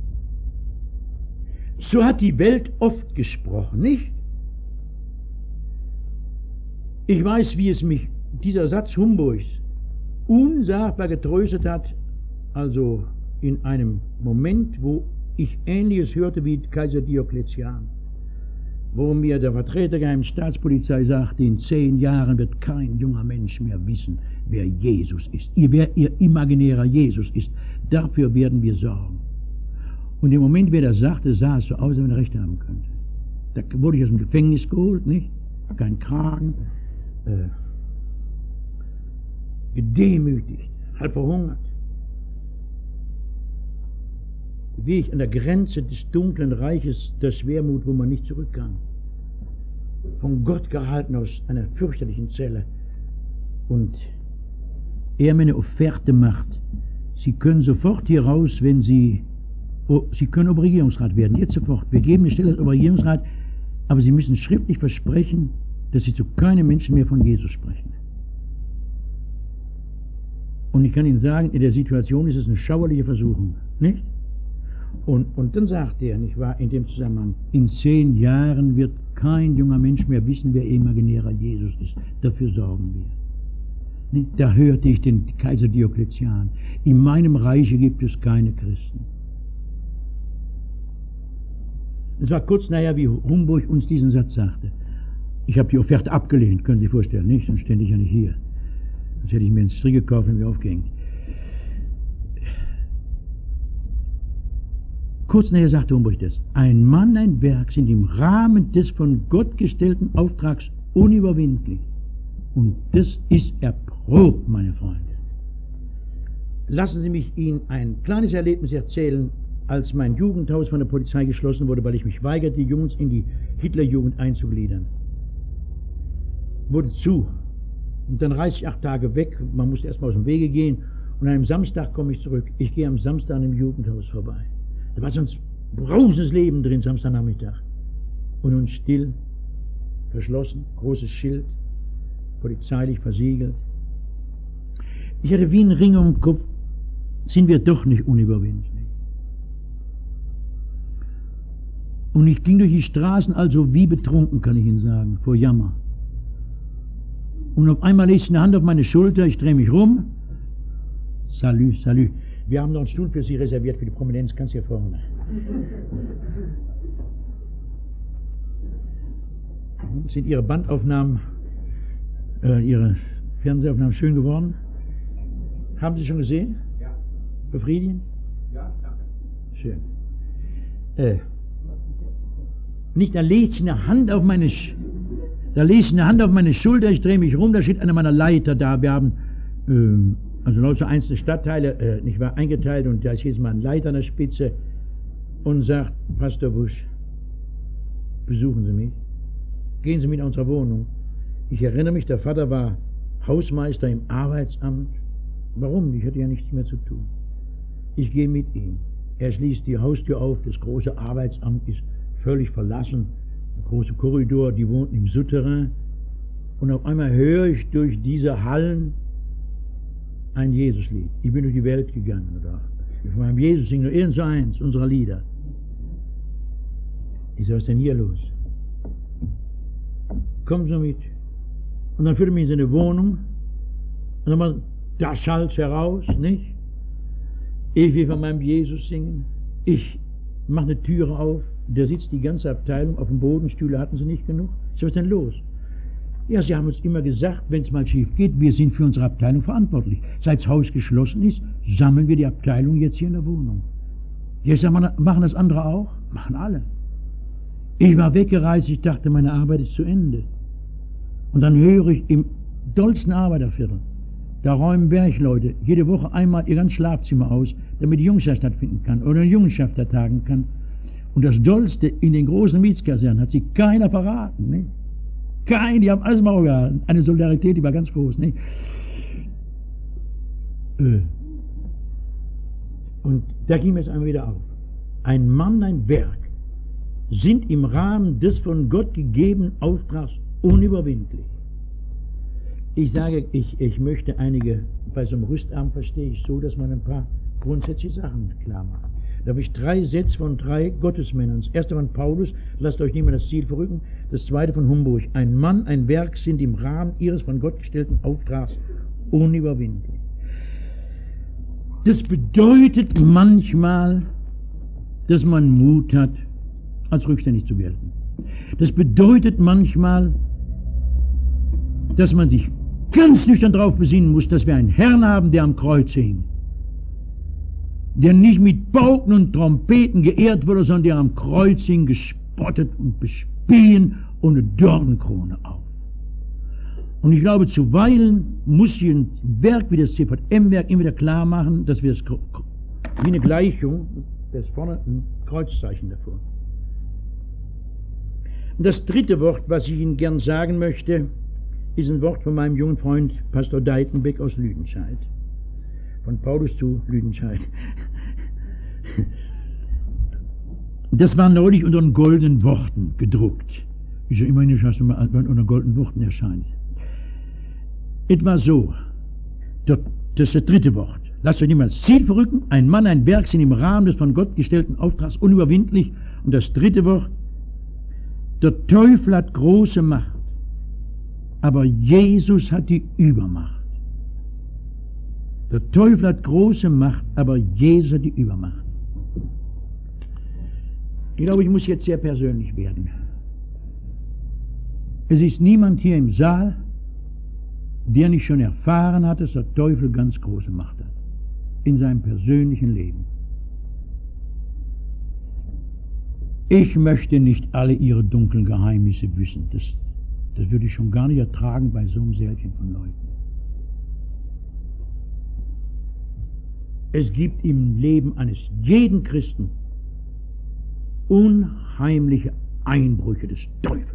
Speaker 2: So hat die Welt oft gesprochen, nicht? Ich weiß, wie es mich, dieser Satz Humboldts, unsagbar getröstet hat, also in einem Moment, wo ich Ähnliches hörte wie Kaiser Diokletian, wo mir der Vertreter der Geheimen Staatspolizei sagte, in zehn Jahren wird kein junger Mensch mehr wissen, wer Jesus ist, wer ihr imaginärer Jesus ist. Dafür werden wir sorgen. Und im Moment, wer das sagte, sah es so aus, als wenn er recht haben könnte. Da wurde ich aus dem Gefängnis geholt, nicht? Kein Kragen, äh, gedemütigt, halb verhungert. Wie ich an der Grenze des dunklen Reiches der Schwermut, wo man nicht zurück kann. Von Gott gehalten aus einer fürchterlichen Zelle. Und er mir eine Offerte macht. Sie können sofort hier raus, wenn Sie, oh, Sie können Oberregierungsrat werden, jetzt sofort. Wir geben eine Stelle als Oberregierungsrat, aber Sie müssen schriftlich versprechen, dass Sie zu keinem Menschen mehr von Jesus sprechen. Und ich kann Ihnen sagen, in der Situation ist es eine schauerliche Versuchung, nicht? Und, und dann sagt er, nicht wahr, in dem Zusammenhang, in zehn Jahren wird kein junger Mensch mehr wissen, wer imaginärer Jesus ist. Dafür sorgen wir. Nicht? Da hörte ich den Kaiser Diokletian. In meinem Reiche gibt es keine Christen. Es war kurz nachher, wie Humboldt uns diesen Satz sagte. Ich habe die Offerte abgelehnt, können Sie sich vorstellen, nicht? Sonst stände ich ja nicht hier. Sonst hätte ich mir einen Strick gekauft und mir aufgehängt. Kurz nachher sagte Humboldt das. Ein Mann, ein Werk sind im Rahmen des von Gott gestellten Auftrags unüberwindlich. Und das ist erprobt, meine Freunde. Lassen Sie mich Ihnen ein kleines Erlebnis erzählen, als mein Jugendhaus von der Polizei geschlossen wurde, weil ich mich weigerte, die Jungs in die Hitlerjugend einzugliedern. Wurde zu. Und dann reiste ich acht Tage weg, man musste erstmal aus dem Wege gehen, und an einem Samstag komme ich zurück. Ich gehe am Samstag an dem Jugendhaus vorbei. Da war sonst brausendes Leben drin, Samstagnachmittag. Und nun still, verschlossen, großes Schild, polizeilich versiegelt. Ich hatte wie einen Ring um den Kopf, sind wir doch nicht unüberwindlich. Und ich ging durch die Straßen, also wie betrunken, kann ich Ihnen sagen, vor Jammer. Und auf einmal legt sie eine Hand auf meine Schulter, ich drehe mich rum. Salü, salü. Wir haben noch einen Stuhl für Sie reserviert, für die Prominenz, ganz hier vorne. Sind Ihre Bandaufnahmen, äh, Ihre Fernsehaufnahmen schön geworden? Haben Sie schon gesehen?
Speaker 3: Ja.
Speaker 2: Befriedigend?
Speaker 3: Ja, danke.
Speaker 2: Schön. Äh, nicht, da legt sie eine Hand auf meine Sch da legt sie eine Hand auf meine Schulter, ich drehe mich rum, da steht einer meiner Leiter da. Wir haben äh, also noch so einzelne Stadtteile, äh, nicht wahr, eingeteilt, und da ist jetzt mal ein Leiter an der Spitze und sagt: Pastor Busch, besuchen Sie mich, gehen Sie mit in unsere Wohnung. Ich erinnere mich, der Vater war Hausmeister im Arbeitsamt. Warum? Ich hatte ja nichts mehr zu tun. Ich gehe mit ihm. Er schließt die Haustür auf, das große Arbeitsamt ist völlig verlassen, der große Korridor, die wohnten im Souterrain, und auf einmal höre ich durch diese Hallen ein Jesuslied. Ich bin durch die Welt gegangen, oder? Von meinem Jesus singt nur irgend so eins unserer Lieder. Ich sage: was ist denn hier los? Kommen Sie mit. Und dann führte mich in seine Wohnung, und dann mal, da schallt heraus, nicht? Ich will von meinem Jesus singen. Ich mache eine Türe auf, da sitzt die ganze Abteilung auf dem Boden, Stühle hatten sie nicht genug. Ich sage: was ist denn los? Ja, sie haben uns immer gesagt, wenn es mal schief geht, wir sind für unsere Abteilung verantwortlich. Seit das Haus geschlossen ist, sammeln wir die Abteilung jetzt hier in der Wohnung. Jetzt sagen wir, machen das andere auch? Machen alle. Ich war weggereist, ich dachte, meine Arbeit ist zu Ende. Und dann höre ich im dollsten Arbeiterviertel, da räumen Bergleute jede Woche einmal ihr ganzes Schlafzimmer aus, damit die Jungschar stattfinden kann oder eine Jungenschaft ertagen kann. Und das Dollste, in den großen Mietskasernen hat sich keiner verraten. Ne? Kein, die haben alles mal gehalten. Eine Solidarität, die war ganz groß. Ne? Äh. Und da ging mir es einmal wieder auf. Ein Mann, ein Werk sind im Rahmen des von Gott gegebenen Auftrags unüberwindlich. Ich sage, ich, ich möchte einige, bei so einem Rüstabend verstehe ich so, dass man ein paar grundsätzliche Sachen klar macht. Da habe ich drei Sätze von drei Gottesmännern. Das erste von Paulus: lasst euch niemand das Ziel verrücken. Das zweite von Humboldt: ein Mann, ein Werk sind im Rahmen ihres von Gott gestellten Auftrags unüberwindlich. Das bedeutet manchmal, dass man Mut hat, als rückständig zu gelten. Das bedeutet manchmal, dass man sich ganz nüchtern darauf besinnen muss, dass wir einen Herrn haben, der am Kreuz hing, der nicht mit Pauken und Trompeten geehrt wurde, sondern der am Kreuz hing, gespottet und bespien und eine Dornenkrone auf. Und ich glaube, zuweilen muss ich ein Werk wie das C V M-Werk immer wieder klar machen, dass wir das, wie eine Gleichung, da ist vorne ein Kreuzzeichen davor. Und das dritte Wort, was ich Ihnen gern sagen möchte, ist ein Wort von meinem jungen Freund Pastor Deitenbeck aus Lüdenscheid. Von Paulus zu Lüdenscheid. Das war neulich unter den goldenen Worten gedruckt. Ist ja immerhin nicht, dass man unter goldenen Worten erscheint. Etwa so. Das ist das dritte Wort. Lasst euch niemals Ziel verrücken. Ein Mann, ein Werk sind im Rahmen des von Gott gestellten Auftrags unüberwindlich. Und das dritte Wort: der Teufel hat große Macht, aber Jesus hat die Übermacht. Der Teufel hat große Macht, aber Jesus hat die Übermacht. Ich glaube, ich muss jetzt sehr persönlich werden. Es ist niemand hier im Saal, der nicht schon erfahren hat, dass der Teufel ganz große Macht hat. In seinem persönlichen Leben. Ich möchte nicht alle ihre dunklen Geheimnisse wissen. Das, das würde ich schon gar nicht ertragen bei so einem Sällchen von Leuten. Es gibt im Leben eines jeden Christen unheimliche Einbrüche des Teufels.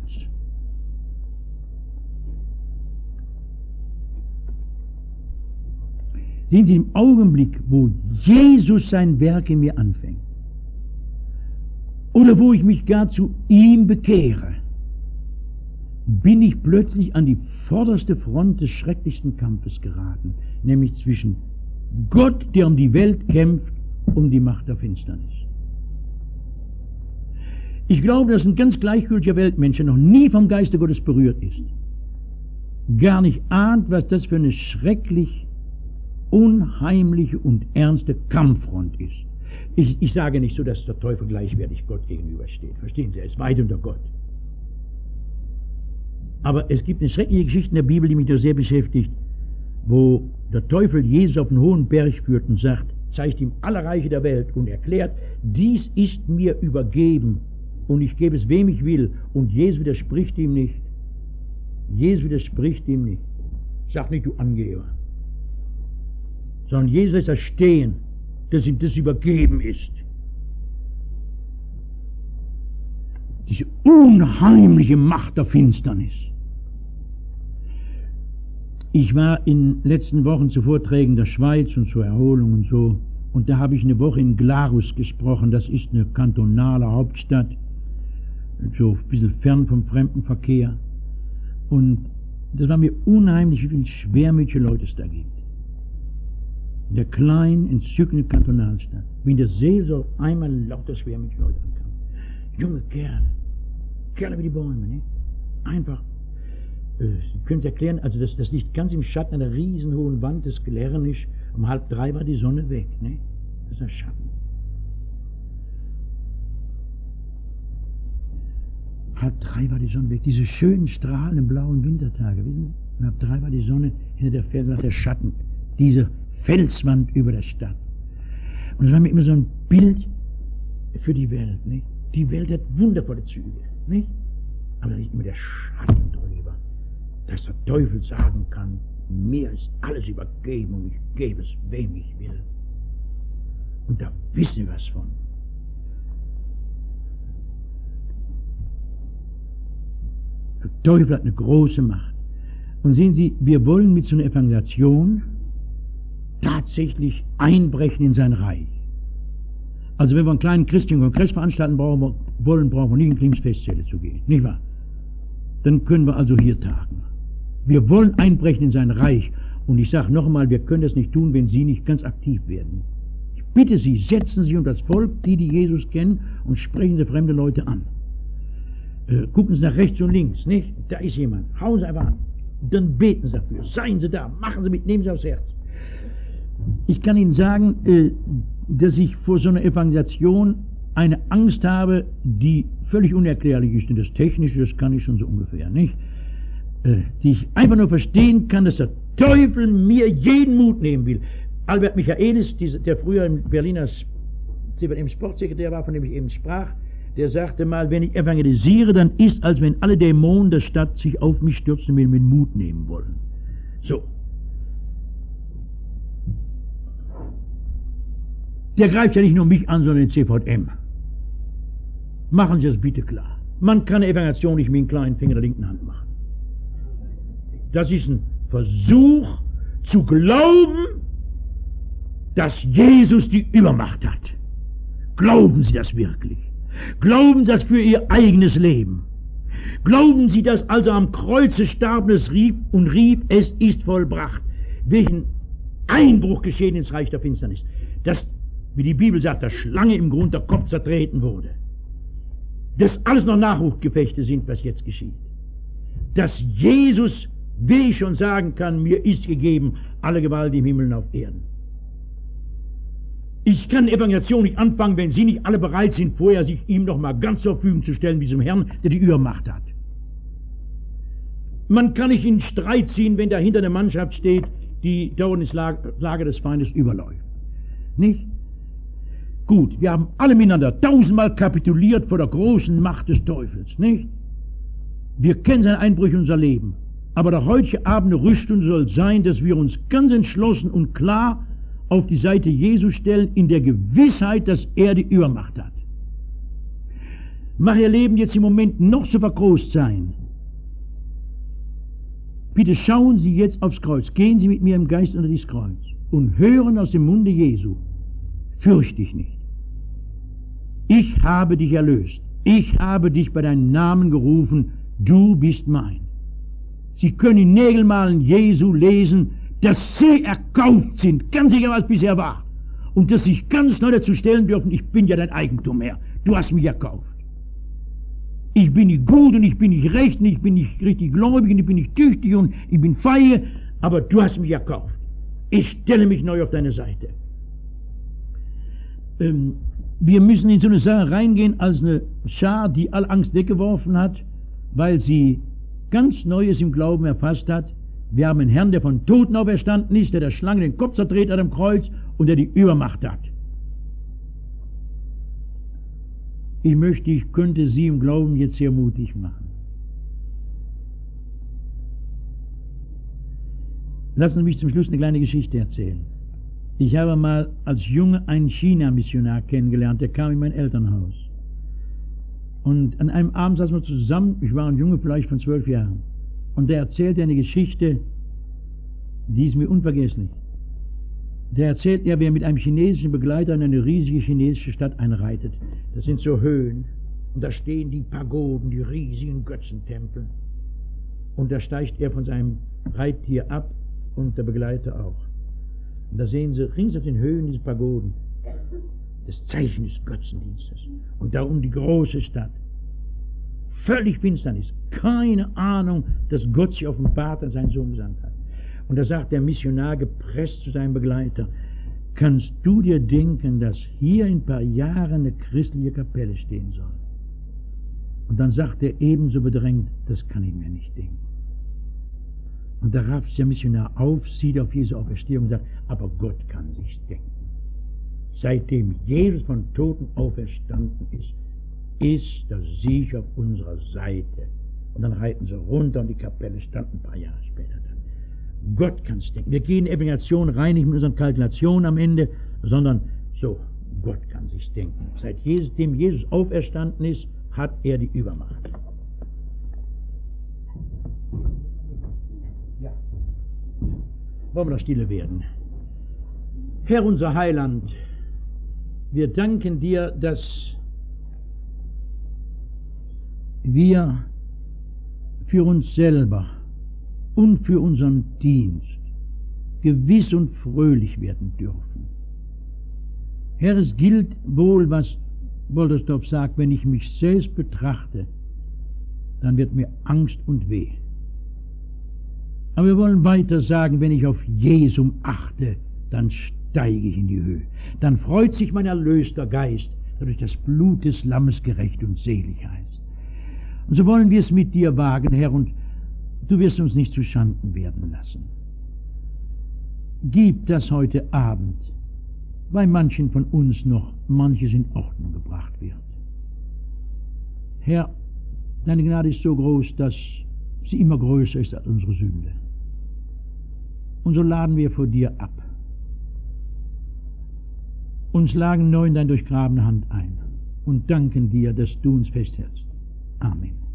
Speaker 2: Sehen Sie, im Augenblick, wo Jesus sein Werk in mir anfängt, oder wo ich mich gar zu ihm bekehre, bin ich plötzlich an die vorderste Front des schrecklichsten Kampfes geraten, nämlich zwischen Gott, der um die Welt kämpft, um die Macht der Finsternis. Ich glaube, dass ein ganz gleichgültiger Weltmensch, der noch nie vom Geiste Gottes berührt ist, gar nicht ahnt, was das für eine schrecklich unheimliche und ernste Kampffront ist. Ich, ich sage nicht so, dass der Teufel gleichwertig Gott gegenübersteht. Verstehen Sie, er ist weit unter Gott. Aber es gibt eine schreckliche Geschichte in der Bibel, die mich da sehr beschäftigt, wo der Teufel Jesus auf einen hohen Berg führt und sagt, zeigt ihm alle Reiche der Welt und erklärt, dies ist mir übergeben und ich gebe es wem ich will. Und Jesus widerspricht ihm nicht. Jesus widerspricht ihm nicht. Sagt nicht, du Angeber. Sondern Jesus lässt er stehen, dass ihm das übergeben ist. Diese unheimliche Macht der Finsternis. Ich war in den letzten Wochen zu Vorträgen der Schweiz und zur Erholung und so, und da habe ich eine Woche in Glarus gesprochen. Das ist eine kantonale Hauptstadt, so ein bisschen fern vom Fremdenverkehr. Und das war mir unheimlich, wie viele schwermütige Leute es da gibt. In der kleinen, entzückenden Kantonalstadt, wie in der Seelsorge einmal lauter schwermütige Leute ankamen. Junge Kerle, Kerle wie die Bäume, ne? Einfach. Äh, Sie können es erklären, also das, das liegt ganz im Schatten einer riesenhohen Wand des Glernisch. Um halb drei war die Sonne weg, ne? Das ist ein Schatten. Halb drei war die Sonne weg. Diese schönen, strahlenden, blauen Wintertage, wissen Sie? Und halb drei war die Sonne hinter der Felsen, nach der Schatten. Diese Felswand über der Stadt. Und das war mir immer so ein Bild für die Welt, nicht? Die Welt hat wundervolle Züge, nicht? Aber da liegt immer der Schatten drüber, dass der Teufel sagen kann, mir ist alles übergeben und ich gebe es, wem ich will. Und da wissen wir was von. Der Teufel hat eine große Macht. Und sehen Sie, wir wollen mit so einer Evangelisation tatsächlich einbrechen in sein Reich. Also wenn wir einen kleinen christlichen Kongress veranstalten brauchen, wollen, brauchen wir nicht in Klims Festzelle zu gehen, nicht wahr? Dann können wir also hier tagen. Wir wollen einbrechen in sein Reich. Und ich sage noch einmal, wir können das nicht tun, wenn Sie nicht ganz aktiv werden. Ich bitte Sie, setzen Sie unter das Volk, die, die Jesus kennen, und sprechen Sie fremde Leute an. Äh, gucken Sie nach rechts und links, nicht? Da ist jemand. Hauen Sie einfach an. Dann beten Sie dafür. Seien Sie da. Machen Sie mit. Nehmen Sie aufs Herz. Ich kann Ihnen sagen, äh, dass ich vor so einer Evangelisation eine Angst habe, die völlig unerklärlich ist. Und das Technische, das kann ich schon so ungefähr, nicht? Äh, die ich einfach nur verstehen kann, dass der Teufel mir jeden Mut nehmen will. Albert Michaelis, dieser, der früher im Berliner C W M Sportsekretär war, von dem ich eben sprach, der sagte mal, wenn ich evangelisiere, dann ist, als wenn alle Dämonen der Stadt sich auf mich stürzen und mir mit Mut nehmen wollen. So. Der greift ja nicht nur mich an, sondern den C V M. Machen Sie das bitte klar. Man kann eine Evangelisation nicht mit dem kleinen Finger der linken Hand machen. Das ist ein Versuch zu glauben, dass Jesus die Übermacht hat. Glauben Sie das wirklich? Glauben Sie das für Ihr eigenes Leben? Glauben Sie, dass als er am Kreuze starb es rief und rief, es ist vollbracht, welchen Einbruch geschehen ins Reich der Finsternis? Dass, wie die Bibel sagt, der Schlange im Grund der Kopf zertreten wurde. Dass alles noch Nachrufgefechte sind, was jetzt geschieht. Dass Jesus, wie ich schon sagen kann, mir ist gegeben alle Gewalt im Himmel und auf Erden. Ich kann Evangelisation nicht anfangen, wenn Sie nicht alle bereit sind, vorher sich ihm noch mal ganz zur Verfügung zu stellen, diesem Herrn, der die Übermacht hat. Man kann nicht in Streit ziehen, wenn dahinter eine Mannschaft steht, die dauernd ins Lager des Feindes überläuft. Nicht? Gut, wir haben alle miteinander tausendmal kapituliert vor der großen Macht des Teufels, nicht? Wir kennen seine Einbrüche in unser Leben. Aber der heutige Abend eine Rüstung soll sein, dass wir uns ganz entschlossen und klar auf die Seite Jesu stellen, in der Gewissheit, dass er die Übermacht hat. Mag Ihr Leben jetzt im Moment noch so vergroßt sein. Bitte schauen Sie jetzt aufs Kreuz. Gehen Sie mit mir im Geist unter dieses Kreuz und hören aus dem Munde Jesu: Fürcht dich nicht. Ich habe dich erlöst. Ich habe dich bei deinem Namen gerufen. Du bist mein. Sie können in Nägelmalen Jesu lesen, dass sie erkauft sind, ganz egal was bisher war. Und dass sie sich ganz neu dazu stellen dürfen: Ich bin ja dein Eigentum, Herr. Du hast mich erkauft. ich bin nicht gut und ich bin nicht recht und ich bin nicht richtig gläubig und ich bin nicht tüchtig und ich bin feige, aber du hast mich erkauft. Ich stelle mich neu auf deine Seite. Ähm, wir müssen in so eine Sache reingehen als eine Schar, die all Angst weggeworfen hat, weil sie ganz Neues im Glauben erfasst hat. Wir haben einen Herrn, der von Toten auferstanden ist, der der Schlange den Kopf zerdreht an dem Kreuz und der die Übermacht hat. Ich möchte, ich könnte Sie im Glauben jetzt sehr mutig machen. Lassen Sie mich zum Schluss eine kleine Geschichte erzählen. Ich habe mal als Junge einen China-Missionar kennengelernt, der kam in mein Elternhaus. Und an einem Abend saßen wir zusammen, ich war ein Junge vielleicht von zwölf Jahren, und der erzählte eine Geschichte, die ist mir unvergesslich. Der erzählt, er wäre mit einem chinesischen Begleiter in eine riesige chinesische Stadt einreitet. Das sind so Höhen, und da stehen die Pagoden, die riesigen Götzentempel. Und da steigt er von seinem Reittier ab und der Begleiter auch. Und da sehen Sie rings auf den Höhen diese Pagoden, das Zeichen des Götzendienstes. Und da um die große Stadt. Völlig Finsternis, keine Ahnung, dass Gott sich offenbart und seinen Sohn gesandt hat. Und da sagt der Missionar gepresst zu seinem Begleiter, kannst du dir denken, dass hier in ein paar Jahren eine christliche Kapelle stehen soll? Und dann sagt er ebenso bedrängt, das kann ich mir nicht denken. Und da rafft der Missionar auf, sieht auf Jesu Auferstehung und sagt, aber Gott kann sich denken. Seitdem Jesus von Toten auferstanden ist, ist der Sieg auf unserer Seite. Und dann reiten sie runter und die Kapelle stand ein paar Jahre später dann. Gott kann es denken. Wir gehen in Evaluation rein, nicht mit unseren Kalkulationen am Ende, sondern so, Gott kann sich denken. Seit Jesus, dem Jesus auferstanden ist, hat er die Übermacht. Ja. Wollen wir noch stille werden? Herr unser Heiland, wir danken dir, dass wir für uns selber und für unseren Dienst gewiss und fröhlich werden dürfen. Herr, es gilt wohl, was Woltersdorf sagt, wenn ich mich selbst betrachte, dann wird mir Angst und weh. Aber wir wollen weiter sagen, wenn ich auf Jesum achte, dann steige ich in die Höhe. Dann freut sich mein erlöster Geist, der durch das Blut des Lammes gerecht und selig heißt. Und so wollen wir es mit dir wagen, Herr, und du wirst uns nicht zu Schanden werden lassen. Gib, dass heute Abend bei manchen von uns noch manches in Ordnung gebracht wird. Herr, deine Gnade ist so groß, dass sie immer größer ist als unsere Sünde. Und so laden wir vor dir ab. Uns lagen neu in deine durchgrabene Hand ein und danken dir, dass du uns festhältst. Amen.